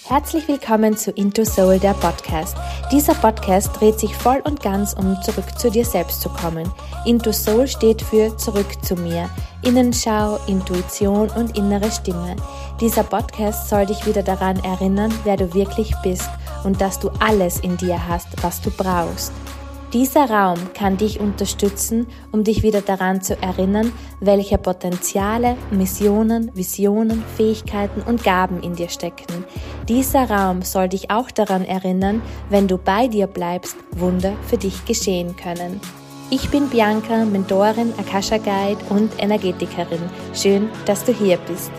Herzlich willkommen zu Into Soul, der Podcast. Dieser Podcast dreht sich voll und ganz um zurück zu dir selbst zu kommen. Into Soul steht für zurück zu mir. Innenschau, Intuition und innere Stimme. Dieser Podcast soll dich wieder daran erinnern, wer du wirklich bist und dass du alles in dir hast, was du brauchst. Dieser Raum kann dich unterstützen, um dich wieder daran zu erinnern, welche Potenziale, Missionen, Visionen, Fähigkeiten und Gaben in dir stecken. Dieser Raum soll dich auch daran erinnern, wenn du bei dir bleibst, Wunder für dich geschehen können. Ich bin Bianca, Mentorin, Akasha Guide und Energetikerin. Schön, dass du hier bist.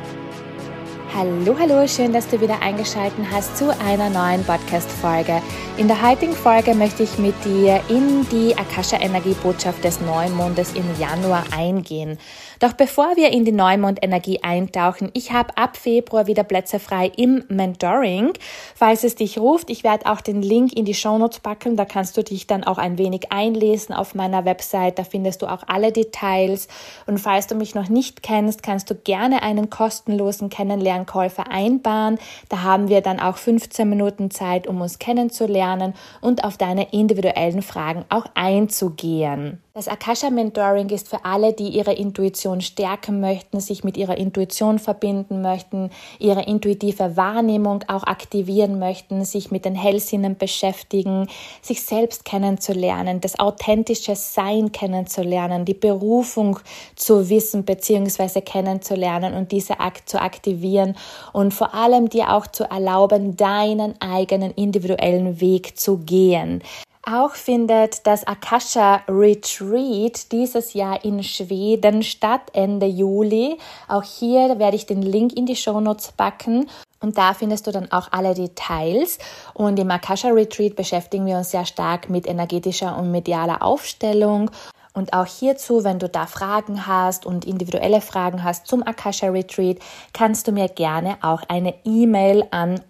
Hallo, schön, dass du wieder eingeschaltet hast zu einer neuen Podcast-Folge. In der heutigen Folge möchte ich mit dir in die Akasha-Energie-Botschaft des Neumondes im Januar eingehen. Doch bevor wir in die Neumond-Energie eintauchen, ich habe ab Februar wieder Plätze frei im Mentoring. Falls es dich ruft, ich werde auch den Link in die Shownotes packen, da kannst du dich dann auch ein wenig einlesen auf meiner Website, da findest du auch alle Details. Und falls du mich noch nicht kennst, kannst du gerne einen kostenlosen Kennenlern-Call vereinbaren. Da haben wir dann auch 15 Minuten Zeit, um uns kennenzulernen und auf deine individuellen Fragen auch einzugehen. Das Akasha Mentoring ist für alle, die ihre Intuition stärken möchten, sich mit ihrer Intuition verbinden möchten, ihre intuitive Wahrnehmung auch aktivieren möchten, sich mit den Hellsinnen beschäftigen, sich selbst kennenzulernen, das authentische Sein kennenzulernen, die Berufung zu wissen bzw. kennenzulernen und diese zu aktivieren und vor allem dir auch zu erlauben, deinen eigenen individuellen Weg zu gehen. Auch findet das Akasha Retreat dieses Jahr in Schweden statt, Ende Juli. Auch hier werde ich den Link in die Shownotes packen. Und da findest du dann auch alle Details. Und im Akasha Retreat beschäftigen wir uns sehr stark mit energetischer und medialer Aufstellung. Und auch hierzu, wenn du da Fragen hast und individuelle Fragen hast zum Akasha Retreat, kannst du mir gerne auch eine E-Mail an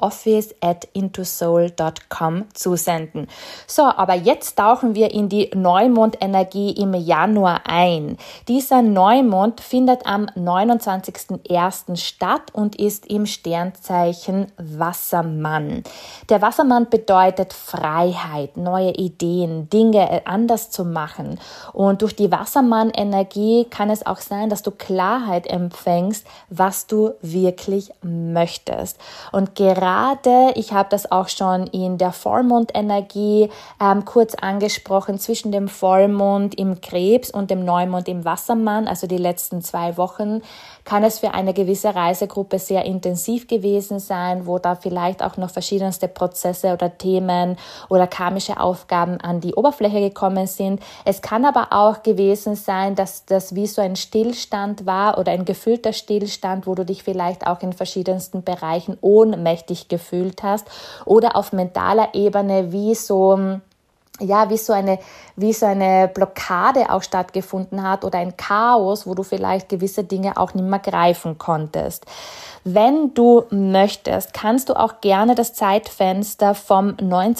office@intosoul.com zusenden. So, aber jetzt tauchen wir in die Neumond-Energie im Januar ein. Dieser Neumond findet am 29.01. statt und ist im Sternzeichen Wassermann. Der Wassermann bedeutet Freiheit, neue Ideen, Dinge anders zu machen. Und durch die Wassermann-Energie kann es auch sein, dass du Klarheit empfängst, was du wirklich möchtest. Und gerade, ich habe das auch schon in der Vollmond-Energie kurz angesprochen, zwischen dem Vollmond im Krebs und dem Neumond im Wassermann, also die letzten 2 Wochen, kann es für eine gewisse Reisegruppe sehr intensiv gewesen sein, wo da vielleicht auch noch verschiedenste Prozesse oder Themen oder karmische Aufgaben an die Oberfläche gekommen sind. Es kann aber auch gewesen sein, dass das wie so ein Stillstand war oder ein gefühlter Stillstand, wo du dich vielleicht auch in verschiedensten Bereichen ohnmächtig gefühlt hast oder auf mentaler Ebene wie so eine Blockade auch stattgefunden hat oder ein Chaos, wo du vielleicht gewisse Dinge auch nicht mehr greifen konntest. Wenn du möchtest, kannst du auch gerne das Zeitfenster vom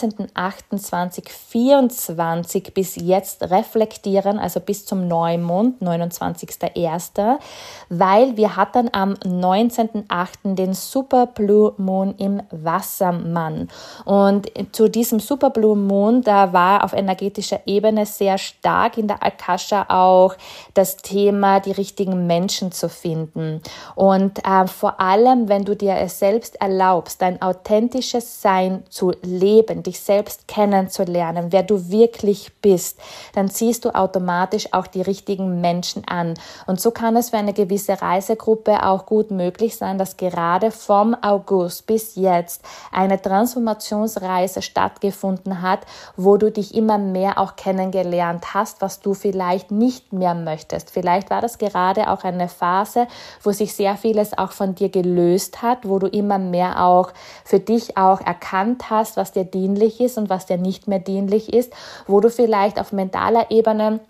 19.08.2024 bis jetzt reflektieren, also bis zum Neumond, 29.01., weil wir hatten am 19.08. den Super Blue Moon im Wassermann. Und zu diesem Super Blue Moon, da war auf energetischer Ebene sehr stark in der Akasha auch das Thema, die richtigen Menschen zu finden. Und vor allem, wenn du dir es selbst erlaubst, dein authentisches Sein zu leben, dich selbst kennenzulernen, wer du wirklich bist, dann ziehst du automatisch auch die richtigen Menschen an. Und so kann es für eine gewisse Reisegruppe auch gut möglich sein, dass gerade vom August bis jetzt eine Transformationsreise stattgefunden hat, wo du dich immer mehr auch kennengelernt hast, was du vielleicht nicht mehr möchtest. Vielleicht war das gerade auch eine Phase, wo sich sehr vieles auch von dir gelöst hat, wo du immer mehr auch für dich auch erkannt hast, was dir dienlich ist und was dir nicht mehr dienlich ist, wo du vielleicht auf mentaler Ebene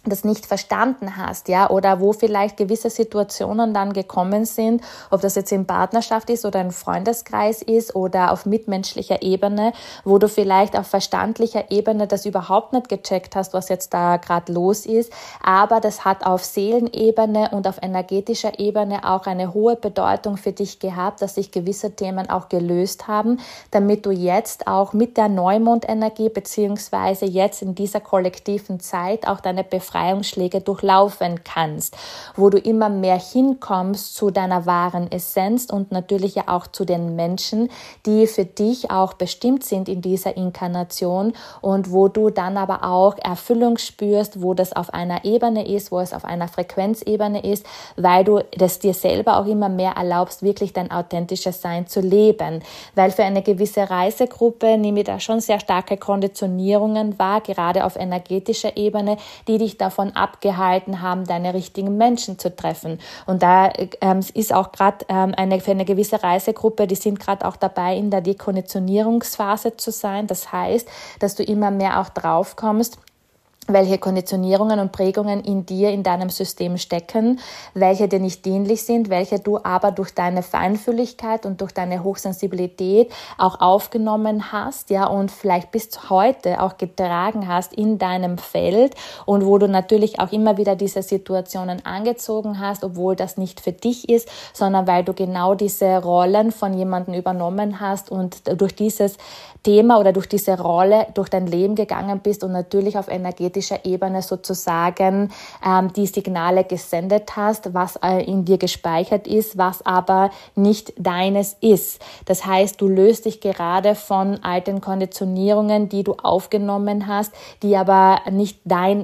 das nicht verstanden hast, ja, oder wo vielleicht gewisse Situationen dann gekommen sind, ob das jetzt in Partnerschaft ist oder ein Freundeskreis ist oder auf mitmenschlicher Ebene, wo du vielleicht auf verstandlicher Ebene das überhaupt nicht gecheckt hast, was jetzt da gerade los ist, aber das hat auf Seelenebene und auf energetischer Ebene auch eine hohe Bedeutung für dich gehabt, dass sich gewisse Themen auch gelöst haben, damit du jetzt auch mit der Neumondenergie beziehungsweise jetzt in dieser kollektiven Zeit auch deine Befreiungsschläge durchlaufen kannst, wo du immer mehr hinkommst zu deiner wahren Essenz und natürlich ja auch zu den Menschen, die für dich auch bestimmt sind in dieser Inkarnation und wo du dann aber auch Erfüllung spürst, wo das auf einer Ebene ist, wo es auf einer Frequenzebene ist, weil du das dir selber auch immer mehr erlaubst, wirklich dein authentisches Sein zu leben. Weil für eine gewisse Reisegruppe nehme ich da schon sehr starke Konditionierungen wahr, gerade auf energetischer Ebene, die dich davon abgehalten haben, deine richtigen Menschen zu treffen. Und da ist auch gerade für eine gewisse Reisegruppe, die sind gerade auch dabei, in der Dekonditionierungsphase zu sein. Das heißt, dass du immer mehr auch drauf kommst, welche Konditionierungen und Prägungen in dir, in deinem System stecken, welche dir nicht dienlich sind, welche du aber durch deine Feinfühligkeit und durch deine Hochsensibilität auch aufgenommen hast, ja, und vielleicht bis heute auch getragen hast in deinem Feld und wo du natürlich auch immer wieder diese Situationen angezogen hast, obwohl das nicht für dich ist, sondern weil du genau diese Rollen von jemandem übernommen hast und durch dieses Thema oder durch diese Rolle durch dein Leben gegangen bist und natürlich auf energetischer Ebene sozusagen die Signale gesendet hast, was in dir gespeichert ist, was aber nicht deines ist. Das heißt, du löst dich gerade von alten Konditionierungen, die du aufgenommen hast, die aber nicht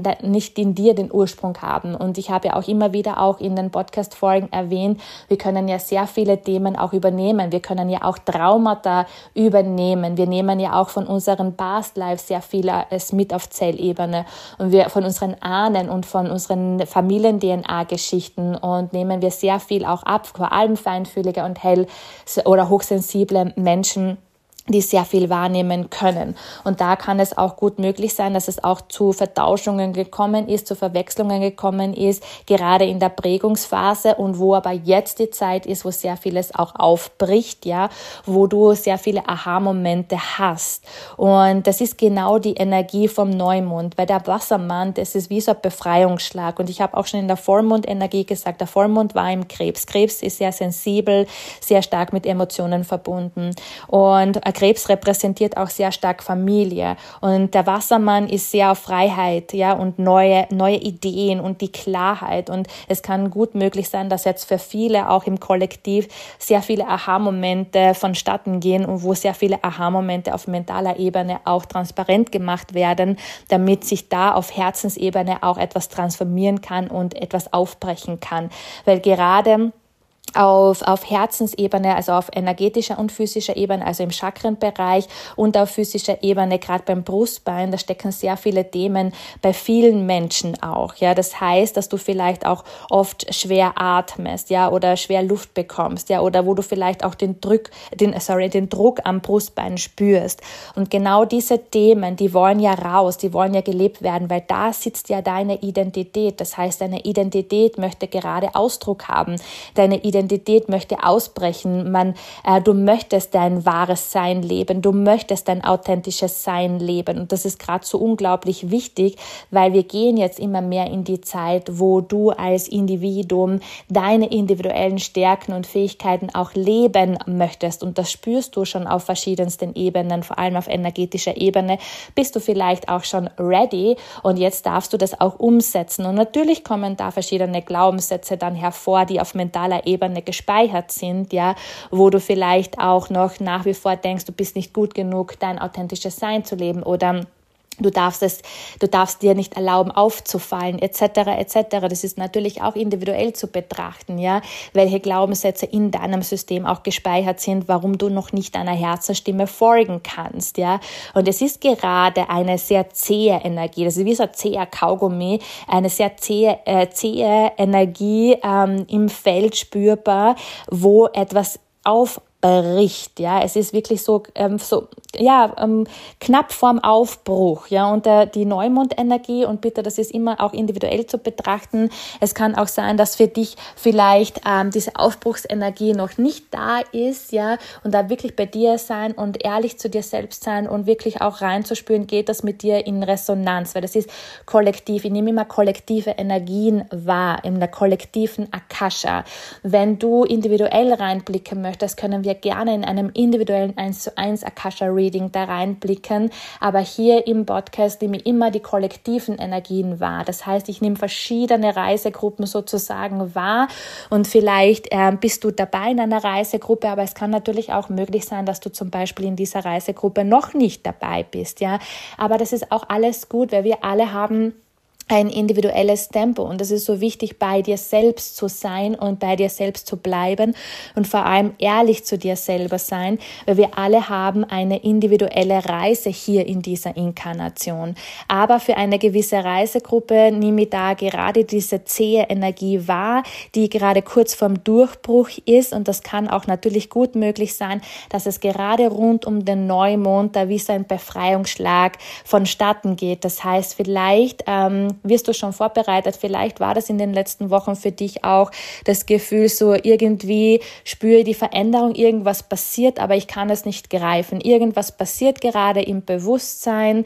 in dir den Ursprung haben. Und ich habe ja auch immer wieder auch in den Podcast-Folgen erwähnt, wir können ja sehr viele Themen auch übernehmen. Wir können ja auch Traumata übernehmen. Wir nehmen ja auch von unseren Past Lives sehr vieles mit auf Zellebene und wir von unseren Ahnen und von unseren Familien-DNA-Geschichten und nehmen wir sehr viel auch ab, vor allem feinfühlige und hell- oder hochsensible Menschen, die sehr viel wahrnehmen können. Und da kann es auch gut möglich sein, dass es auch zu Vertauschungen gekommen ist, zu Verwechslungen gekommen ist, gerade in der Prägungsphase und wo aber jetzt die Zeit ist, wo sehr vieles auch aufbricht, ja, wo du sehr viele Aha-Momente hast. Und das ist genau die Energie vom Neumond, weil der Wassermann, das ist wie so ein Befreiungsschlag. Und ich habe auch schon in der Vollmondenergie gesagt, der Vollmond war im Krebs. Krebs ist sehr sensibel, sehr stark mit Emotionen verbunden. Und Krebs repräsentiert auch sehr stark Familie und der Wassermann ist sehr auf Freiheit, ja, und neue Ideen und die Klarheit und es kann gut möglich sein, dass jetzt für viele auch im Kollektiv sehr viele Aha-Momente vonstatten gehen und wo sehr viele Aha-Momente auf mentaler Ebene auch transparent gemacht werden, damit sich da auf Herzensebene auch etwas transformieren kann und etwas aufbrechen kann, weil gerade auf Herzensebene, also auf energetischer und physischer Ebene, also im Chakrenbereich und auf physischer Ebene, gerade beim Brustbein, da stecken sehr viele Themen bei vielen Menschen auch, ja. Das heißt, dass du vielleicht auch oft schwer atmest, ja, oder schwer Luft bekommst, ja, oder wo du vielleicht auch den Druck am Brustbein spürst. Und genau diese Themen, die wollen ja raus, die wollen ja gelebt werden, weil da sitzt ja deine Identität. Das heißt, deine Identität möchte gerade Ausdruck haben. Deine Identität möchte ausbrechen. Du möchtest dein wahres Sein leben. Du möchtest dein authentisches Sein leben. Und das ist gerade so unglaublich wichtig, weil wir gehen jetzt immer mehr in die Zeit, wo du als Individuum deine individuellen Stärken und Fähigkeiten auch leben möchtest. Und das spürst du schon auf verschiedensten Ebenen, vor allem auf energetischer Ebene. Bist du vielleicht auch schon ready und jetzt darfst du das auch umsetzen. Und natürlich kommen da verschiedene Glaubenssätze dann hervor, die auf mentaler Ebene gespeichert sind, ja, wo du vielleicht auch noch nach wie vor denkst, du bist nicht gut genug, dein authentisches Sein zu leben oder du darfst dir nicht erlauben, aufzufallen, etc., etc. Das ist natürlich auch individuell zu betrachten, ja, welche Glaubenssätze in deinem System auch gespeichert sind, warum du noch nicht deiner Herzensstimme folgen kannst, ja. Und es ist gerade eine sehr zähe Energie, das ist wie so ein zäher Kaugummi, eine sehr zähe Energie im Feld spürbar, wo etwas bricht, ja, es ist wirklich knapp vorm Aufbruch, ja, und die Neumondenergie, und bitte, das ist immer auch individuell zu betrachten. Es kann auch sein, dass für dich vielleicht diese Aufbruchsenergie noch nicht da ist, ja, und da wirklich bei dir sein und ehrlich zu dir selbst sein und wirklich auch reinzuspüren, geht das mit dir in Resonanz, weil das ist kollektiv. Ich nehme immer kollektive Energien wahr, in der kollektiven Akasha. Wenn du individuell reinblicken möchtest, können wir gerne in einem individuellen 1:1 Akasha-Reading da reinblicken, aber hier im Podcast nehme ich immer die kollektiven Energien wahr. Das heißt, ich nehme verschiedene Reisegruppen sozusagen wahr, und vielleicht bist du dabei in einer Reisegruppe, aber es kann natürlich auch möglich sein, dass du zum Beispiel in dieser Reisegruppe noch nicht dabei bist, ja. Aber das ist auch alles gut, weil wir alle haben ein individuelles Tempo, und es ist so wichtig, bei dir selbst zu sein und bei dir selbst zu bleiben und vor allem ehrlich zu dir selber sein, weil wir alle haben eine individuelle Reise hier in dieser Inkarnation. Aber für eine gewisse Reisegruppe nehme ich da gerade diese zähe Energie wahr, die gerade kurz vorm Durchbruch ist, und das kann auch natürlich gut möglich sein, dass es gerade rund um den Neumond da wie so ein Befreiungsschlag vonstatten geht. Das heißt, vielleicht wirst du schon vorbereitet. Vielleicht war das in den letzten Wochen für dich auch das Gefühl, so irgendwie spüre ich die Veränderung, irgendwas passiert, aber ich kann es nicht greifen. Irgendwas passiert gerade im Bewusstsein,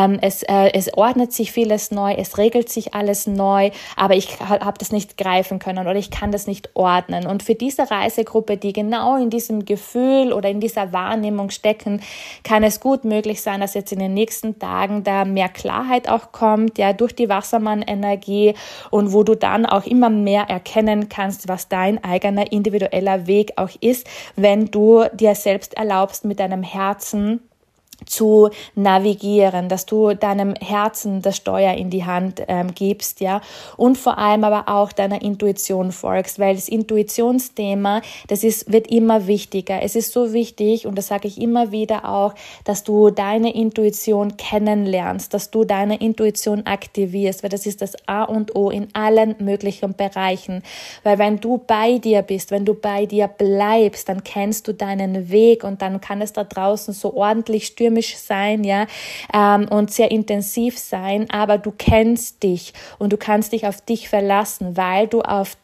es ordnet sich vieles neu, es regelt sich alles neu, aber ich habe das nicht greifen können oder ich kann das nicht ordnen. Und für diese Reisegruppe, die genau in diesem Gefühl oder in dieser Wahrnehmung stecken, kann es gut möglich sein, dass jetzt in den nächsten Tagen da mehr Klarheit auch kommt, ja, durch die Wassermann-Energie, und wo du dann auch immer mehr erkennen kannst, was dein eigener individueller Weg auch ist, wenn du dir selbst erlaubst, mit deinem Herzen zu navigieren, dass du deinem Herzen das Steuer in die Hand gibst, ja, und vor allem aber auch deiner Intuition folgst, weil das Intuitionsthema, wird immer wichtiger. Es ist so wichtig, und das sage ich immer wieder auch, dass du deine Intuition kennenlernst, dass du deine Intuition aktivierst, weil das ist das A und O in allen möglichen Bereichen, weil wenn du bei dir bist, wenn du bei dir bleibst, dann kennst du deinen Weg, und dann kann es da draußen so ordentlich stürmisch sein, ja, und sehr intensiv sein, aber du kennst dich und du kannst dich auf dich verlassen, weil du auf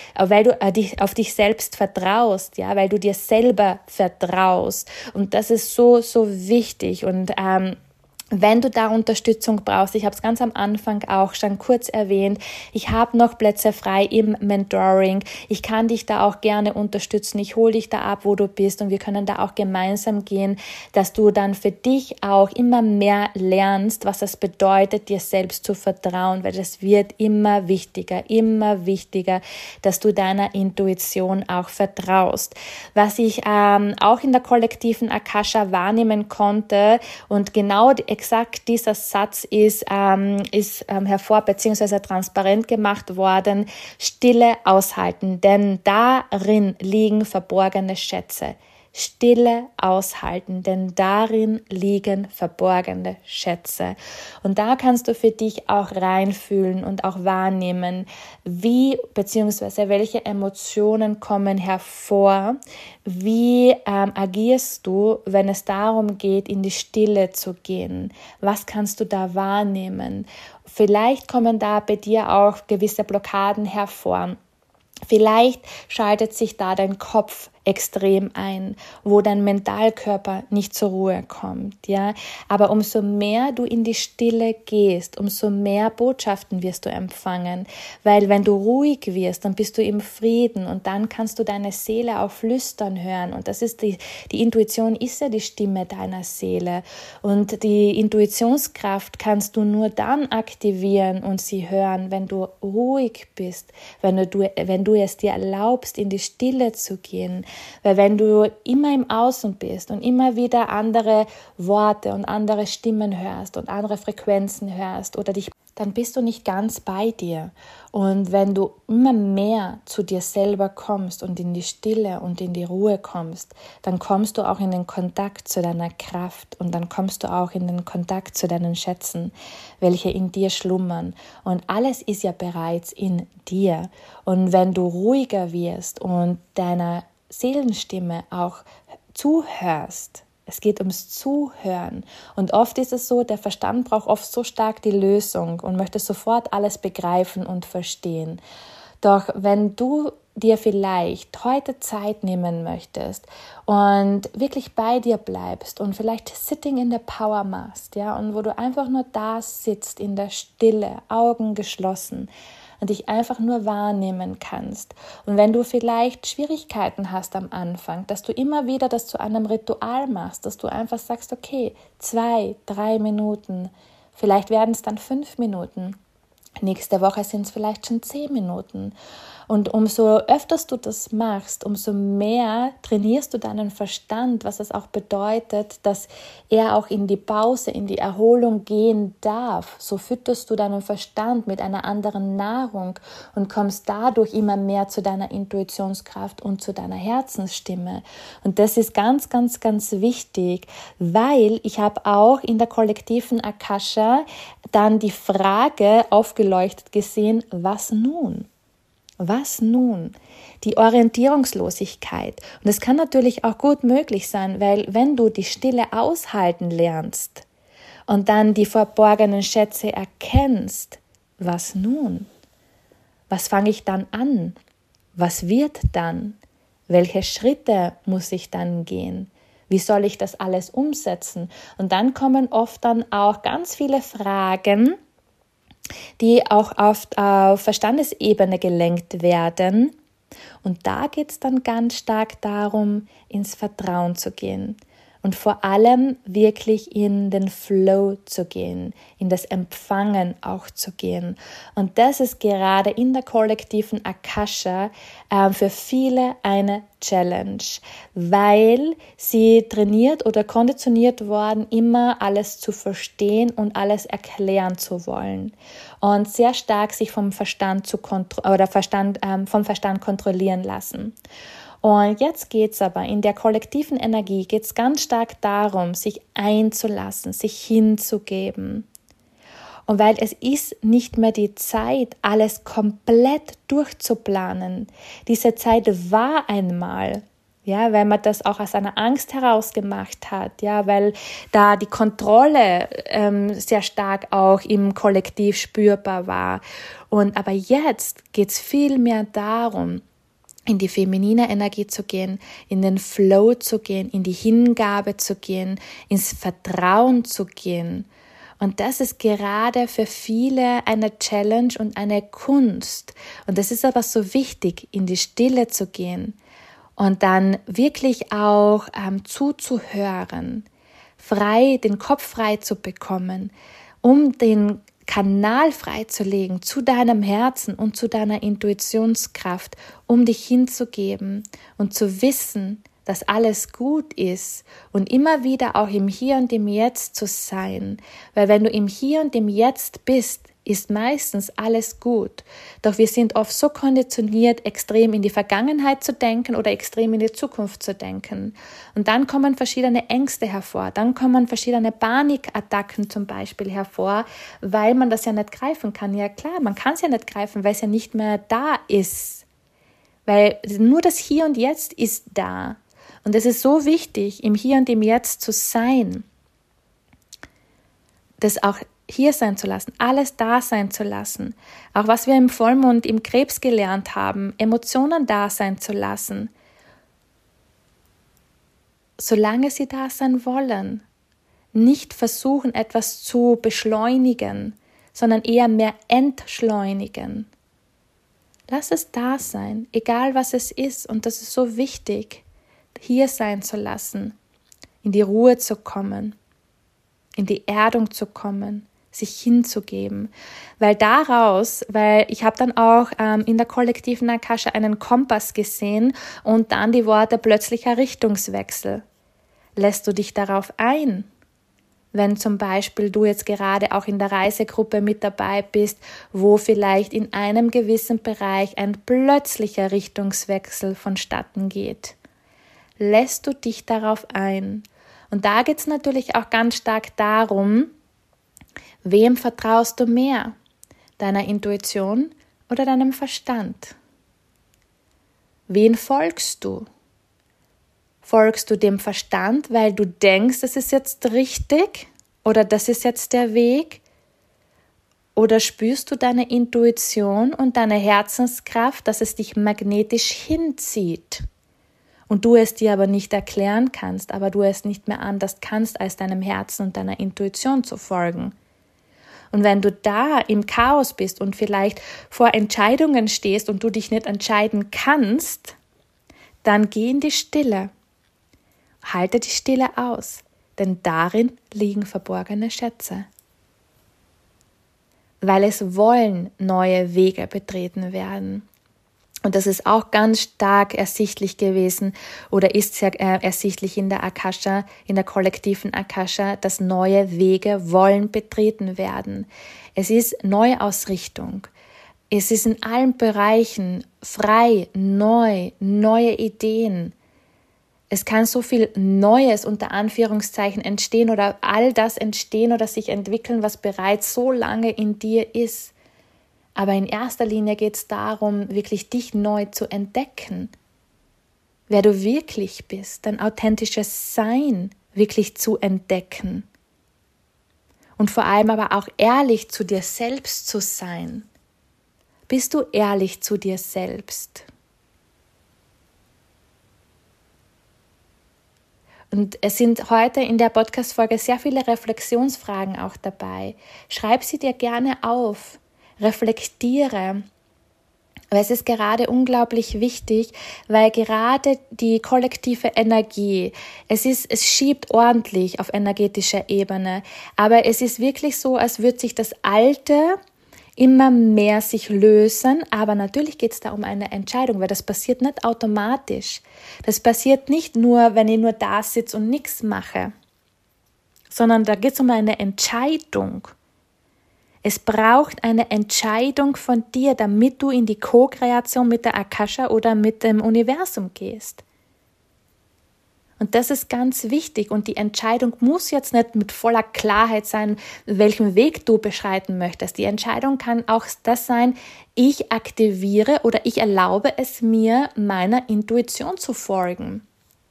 dich selbst vertraust, ja, weil du dir selber vertraust, und das ist so, so wichtig. Und wenn du da Unterstützung brauchst, ich habe es ganz am Anfang auch schon kurz erwähnt, ich habe noch Plätze frei im Mentoring. Ich kann dich da auch gerne unterstützen. Ich hole dich da ab, wo du bist, und wir können da auch gemeinsam gehen, dass du dann für dich auch immer mehr lernst, was es bedeutet, dir selbst zu vertrauen, weil es wird immer wichtiger, dass du deiner Intuition auch vertraust. Was ich auch in der kollektiven Akasha wahrnehmen konnte, und genau exakt dieser Satz ist hervor bzw. transparent gemacht worden: Stille aushalten, denn darin liegen verborgene Schätze. Stille aushalten, denn darin liegen verborgene Schätze. Und da kannst du für dich auch reinfühlen und auch wahrnehmen, wie bzw. welche Emotionen kommen hervor, wie agierst du, wenn es darum geht, in die Stille zu gehen. Was kannst du da wahrnehmen? Vielleicht kommen da bei dir auch gewisse Blockaden hervor. Vielleicht schaltet sich da dein Kopf extrem ein, wo dein Mentalkörper nicht zur Ruhe kommt, ja. Aber umso mehr du in die Stille gehst, umso mehr Botschaften wirst du empfangen, weil wenn du ruhig wirst, dann bist du im Frieden, und dann kannst du deine Seele auch flüstern hören, und das ist die Intuition ist ja die Stimme deiner Seele, und die Intuitionskraft kannst du nur dann aktivieren und sie hören, wenn du ruhig bist, wenn du es dir erlaubst, in die Stille zu gehen. Weil wenn du immer im Außen bist und immer wieder andere Worte und andere Stimmen hörst und andere Frequenzen hörst oder dann bist du nicht ganz bei dir. Und wenn du immer mehr zu dir selber kommst und in die Stille und in die Ruhe kommst, dann kommst du auch in den Kontakt zu deiner Kraft, und dann kommst du auch in den Kontakt zu deinen Schätzen, welche in dir schlummern. Und alles ist ja bereits in dir. Und wenn du ruhiger wirst und deiner Seelenstimme auch zuhörst. Es geht ums Zuhören. Und oft ist es so, der Verstand braucht oft so stark die Lösung und möchte sofort alles begreifen und verstehen. Doch wenn du dir vielleicht heute Zeit nehmen möchtest und wirklich bei dir bleibst und vielleicht Sitting in the Power machst, ja, und wo du einfach nur da sitzt in der Stille, Augen geschlossen und dich einfach nur wahrnehmen kannst. Und wenn du vielleicht Schwierigkeiten hast am Anfang, dass du immer wieder das zu einem Ritual machst, dass du einfach sagst, okay, 2, 3 Minuten, vielleicht werden es dann 5 Minuten, nächste Woche sind es vielleicht schon 10 Minuten. Und umso öfters du das machst, umso mehr trainierst du deinen Verstand, was es auch bedeutet, dass er auch in die Pause, in die Erholung gehen darf. So fütterst du deinen Verstand mit einer anderen Nahrung und kommst dadurch immer mehr zu deiner Intuitionskraft und zu deiner Herzensstimme. Und das ist ganz, ganz, ganz wichtig, weil ich habe auch in der kollektiven Akasha dann die Frage aufgeleuchtet gesehen, was nun? Was nun? Die Orientierungslosigkeit. Und es kann natürlich auch gut möglich sein, weil wenn du die Stille aushalten lernst und dann die verborgenen Schätze erkennst, was nun? Was fange ich dann an? Was wird dann? Welche Schritte muss ich dann gehen? Wie soll ich das alles umsetzen? Und dann kommen oft dann auch ganz viele Fragen, die auch oft auf Verstandesebene gelenkt werden. Und da geht es dann ganz stark darum, ins Vertrauen zu gehen und vor allem wirklich in den Flow zu gehen, in das Empfangen auch zu gehen. Und das ist gerade in der kollektiven Akasha für viele eine Challenge, weil sie trainiert oder konditioniert worden, immer alles zu verstehen und alles erklären zu wollen und sehr stark sich vom Verstand vom Verstand kontrollieren lassen. Und jetzt geht's aber in der kollektiven Energie geht's ganz stark darum, sich einzulassen, sich hinzugeben. Und weil es ist nicht mehr die Zeit, alles komplett durchzuplanen. Diese Zeit war einmal, ja, weil man das auch aus einer Angst heraus gemacht hat, ja, weil da die Kontrolle sehr stark auch im Kollektiv spürbar war. Aber jetzt geht's viel mehr darum, in die feminine Energie zu gehen, in den Flow zu gehen, in die Hingabe zu gehen, ins Vertrauen zu gehen. Und das ist gerade für viele eine Challenge und eine Kunst. Und das ist aber so wichtig, in die Stille zu gehen und dann wirklich auch zuzuhören, den Kopf frei zu bekommen, um den Kanal freizulegen zu deinem Herzen und zu deiner Intuitionskraft, um dich hinzugeben und zu wissen, dass alles gut ist und immer wieder auch im Hier und im Jetzt zu sein. Weil wenn du im Hier und im Jetzt bist, ist meistens alles gut. Doch wir sind oft so konditioniert, extrem in die Vergangenheit zu denken oder extrem in die Zukunft zu denken. Und dann kommen verschiedene Ängste hervor, dann kommen verschiedene Panikattacken zum Beispiel hervor, weil man das ja nicht greifen kann. Ja klar, man kann es ja nicht greifen, weil es ja nicht mehr da ist. Weil nur das Hier und Jetzt ist da. Und es ist so wichtig, im Hier und im Jetzt zu sein, das auch hier sein zu lassen, alles da sein zu lassen. Auch was wir im Vollmond, im Krebs gelernt haben, Emotionen da sein zu lassen. Solange sie da sein wollen. Nicht versuchen, etwas zu beschleunigen, sondern eher mehr entschleunigen. Lass es da sein, egal was es ist. Und das ist so wichtig, hier sein zu lassen, in die Ruhe zu kommen, in die Erdung zu kommen, sich hinzugeben, weil ich habe dann auch in der kollektiven Akasha einen Kompass gesehen und dann die Worte plötzlicher Richtungswechsel. Lässt du dich darauf ein? Wenn zum Beispiel du jetzt gerade auch in der Reisegruppe mit dabei bist, wo vielleicht in einem gewissen Bereich ein plötzlicher Richtungswechsel vonstatten geht. Lässt du dich darauf ein? Und da geht es natürlich auch ganz stark darum, wem vertraust du mehr? Deiner Intuition oder deinem Verstand? Wen folgst du? Folgst du dem Verstand, weil du denkst, das ist jetzt richtig oder das ist jetzt der Weg? Oder spürst du deine Intuition und deine Herzenskraft, dass es dich magnetisch hinzieht? Und du es dir aber nicht erklären kannst, aber du es nicht mehr anders kannst, als deinem Herzen und deiner Intuition zu folgen. Und wenn du da im Chaos bist und vielleicht vor Entscheidungen stehst und du dich nicht entscheiden kannst, dann geh in die Stille. Halte die Stille aus, denn darin liegen verborgene Schätze. Weil es wollen neue Wege betreten werden. Und das ist auch ganz stark ersichtlich gewesen oder ist sehr ersichtlich in der Akasha, in der kollektiven Akasha, dass neue Wege wollen betreten werden. Es ist Neuausrichtung. Es ist in allen Bereichen frei, neu, neue Ideen. Es kann so viel Neues unter Anführungszeichen entstehen oder all das entstehen oder sich entwickeln, was bereits so lange in dir ist. Aber in erster Linie geht es darum, wirklich dich neu zu entdecken. Wer du wirklich bist, dein authentisches Sein wirklich zu entdecken. Und vor allem aber auch ehrlich zu dir selbst zu sein. Bist du ehrlich zu dir selbst? Und es sind heute in der Podcast-Folge sehr viele Reflexionsfragen auch dabei. Schreib sie dir gerne auf. Reflektiere, weil es ist gerade unglaublich wichtig, weil gerade die kollektive Energie, es schiebt ordentlich auf energetischer Ebene, aber es ist wirklich so, als würde sich das Alte immer mehr sich lösen, aber natürlich geht es da um eine Entscheidung, weil das passiert nicht automatisch. Das passiert nicht nur, wenn ich nur da sitze und nichts mache, sondern da geht es um eine Entscheidung. Es braucht eine Entscheidung von dir, damit du in die Co-Kreation mit der Akasha oder mit dem Universum gehst. Und das ist ganz wichtig. Und die Entscheidung muss jetzt nicht mit voller Klarheit sein, welchen Weg du beschreiten möchtest. Die Entscheidung kann auch das sein, ich aktiviere oder ich erlaube es mir, meiner Intuition zu folgen.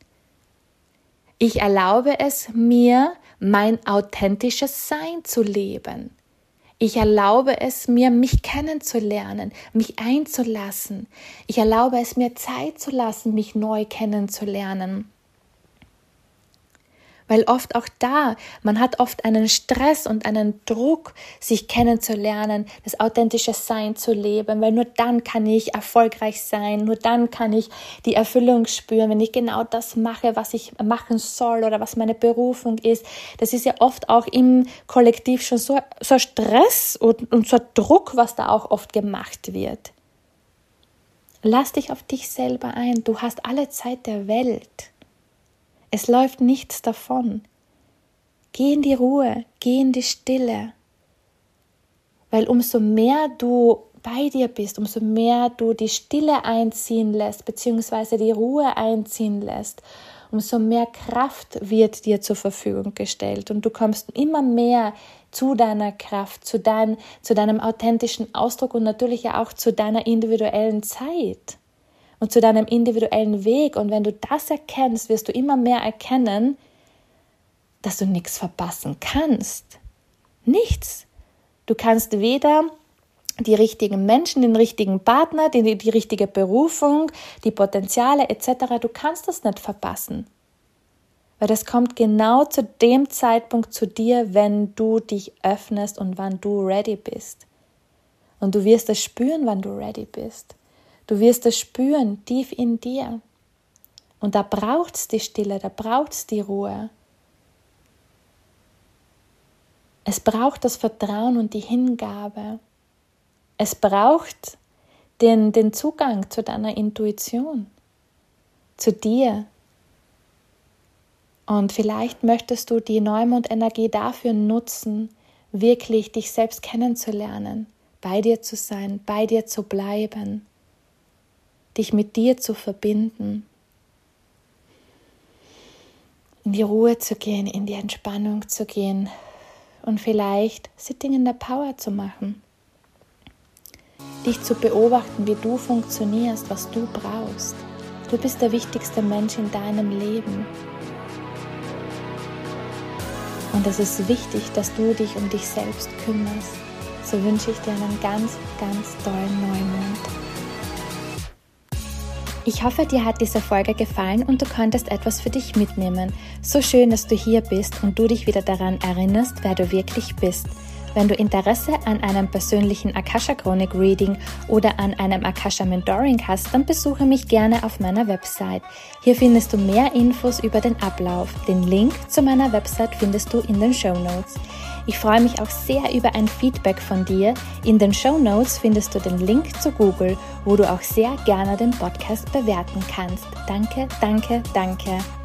Ich erlaube es mir, mein authentisches Sein zu leben. Ich erlaube es mir, mich kennenzulernen, mich einzulassen. Ich erlaube es mir, Zeit zu lassen, mich neu kennenzulernen. Weil oft auch da, man hat oft einen Stress und einen Druck, sich kennenzulernen, das authentische Sein zu leben, weil nur dann kann ich erfolgreich sein, nur dann kann ich die Erfüllung spüren, wenn ich genau das mache, was ich machen soll oder was meine Berufung ist. Das ist ja oft auch im Kollektiv schon so Stress und so Druck, was da auch oft gemacht wird. Lass dich auf dich selber ein, du hast alle Zeit der Welt. Es läuft nichts davon. Geh in die Ruhe, geh in die Stille. Weil umso mehr du bei dir bist, umso mehr du die Stille einziehen lässt, beziehungsweise die Ruhe einziehen lässt, umso mehr Kraft wird dir zur Verfügung gestellt. Und du kommst immer mehr zu deiner Kraft, zu deinem authentischen Ausdruck und natürlich ja auch zu deiner individuellen Zeit. Und zu deinem individuellen Weg. Und wenn du das erkennst, wirst du immer mehr erkennen, dass du nichts verpassen kannst. Nichts. Du kannst weder die richtigen Menschen, den richtigen Partner, die richtige Berufung, die Potenziale etc., du kannst das nicht verpassen. Weil das kommt genau zu dem Zeitpunkt zu dir, wenn du dich öffnest und wann du ready bist. Und du wirst es spüren, wann du ready bist. Du wirst es spüren, tief in dir. Und da braucht es die Stille, da braucht es die Ruhe. Es braucht das Vertrauen und die Hingabe. Es braucht den Zugang zu deiner Intuition, zu dir. Und vielleicht möchtest du die Neumond-Energie dafür nutzen, wirklich dich selbst kennenzulernen, bei dir zu sein, bei dir zu bleiben, dich mit dir zu verbinden, in die Ruhe zu gehen, in die Entspannung zu gehen und vielleicht Sitting in the Power zu machen. Dich zu beobachten, wie du funktionierst, was du brauchst. Du bist der wichtigste Mensch in deinem Leben. Und es ist wichtig, dass du dich um dich selbst kümmerst. So wünsche ich dir einen ganz, ganz tollen Neumond. Ich hoffe, dir hat diese Folge gefallen und du konntest etwas für dich mitnehmen. So schön, dass du hier bist und du dich wieder daran erinnerst, wer du wirklich bist. Wenn du Interesse an einem persönlichen Akasha-Chronik-Reading oder an einem Akasha-Mentoring hast, dann besuche mich gerne auf meiner Website. Hier findest du mehr Infos über den Ablauf. Den Link zu meiner Website findest du in den Shownotes. Ich freue mich auch sehr über ein Feedback von dir. In den Shownotes findest du den Link zu Google, wo du auch sehr gerne den Podcast bewerten kannst. Danke, danke, danke.